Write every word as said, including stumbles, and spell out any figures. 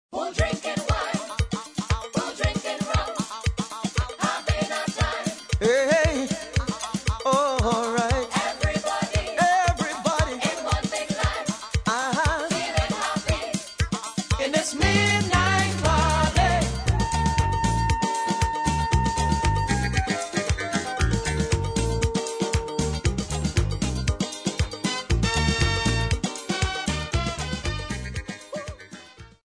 We're drinking wine, we're drinking rum, having a time. Hey, hey. Oh, all right. Everybody, Everybody. in one big life, Uh-huh. feeling happy. And it's me.